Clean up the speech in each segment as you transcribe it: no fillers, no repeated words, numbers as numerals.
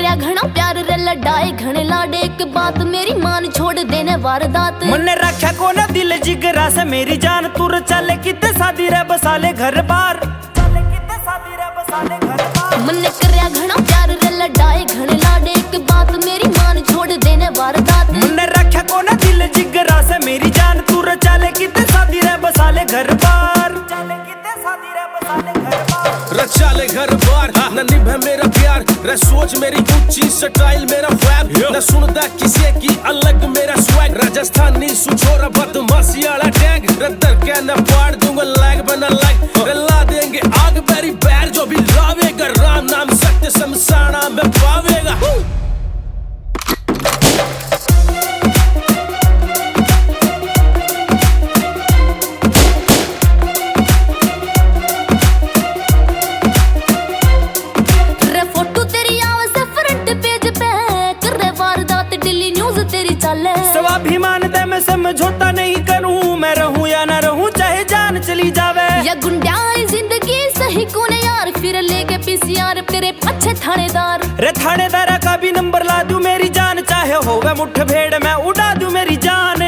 करया घना प्यार रे लड़ाए घने लाडे एक बात मेरी मान छोड़ देने वारदात। मन्ने रखा को ना दिल जिगरा से मेरी जान तुर चले किते शादी रे बसाले घर बार चले किते शादी रे बसाले घर बार। मन्ने करया घना प्यार रे लड़ाए घने लाडे एक बात मेरी मान छोड़ देने वारदात। मन्ने रखा को ना दिल जिगरा से मेरी जान तुर चले किते शादी रे बसाले घर बार चले किते शादी रे बसाले घर बार। रचाले घर बार न निभे मेरा प्यार रे सोच मेरी ऊंची स्टाइल मेरा फैब न सुनता किसी की अलग मेरा स्वैग। राजस्थानी सुछोरा बदमाशी वाला टैग रद्दर के न पाड़ दूंगा लैग बना लैग रे ला देंगे आग बेरी बैर जो भी लावेगा राम नाम सत्य समसाना में पावेगा। स्वाभिमान दे मैं समझौता नहीं करूं मैं रहूं या ना रहूं चाहे जान चली जावे। या गुंडाई जिंदगी सही कौन यार फिर लेके पीसीआर तेरे अच्छे थानेदार। रे थानेदार का भी नंबर ला दूं मेरी जान चाहे होगा मुठभेड़ मैं उड़ा दूं मेरी जान।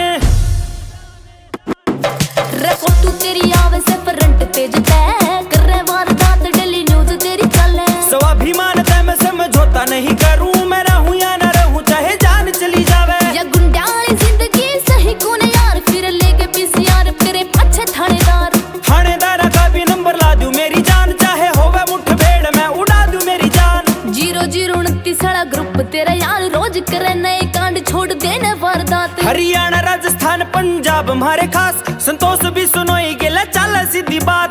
रे फोटो तेरी आवे से फ्रंट पेज पे कर रहे वारदात डेली न्यूज तेरी चले। स्वाभिमान दे मैं समझौता नहीं करूं मैं रहूं या ना रहूं चाहे जान चली जावे। या गुंडाई जिंदगी सही कौन यार फिर लेके पीसीआर तेरे अच्छे थानेदार। थानेदार का भी नंबर ला दूं मेरी जान चाहे होवे मुठभेड़ मैं उड़ा दूं मेरी जान। 0029 वाला ग्रुप तेरा यार रोज करे नए कांड छोड़ देने वारदात। हरियाणा राजस्थान पंजाब हमारे खास संतोष भी सुनो ही गेला चल सीधी बात।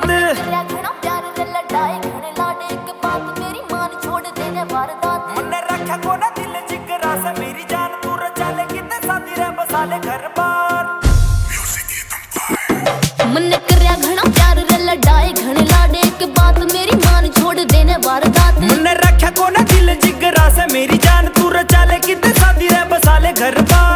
मन्ने रखा को ना दिल जिगरा से मेरी जान तू चले किते शादी रे बसाले घर बार। मन्ने करया घना प्यार रे लड़ाए घने लाडे एक बात मेरी मान छोड़ देने वारदात। मन्ने रखा को ना दिल जिगरा से मेरी जान तू चले किते शादी रे बसाले घर बार।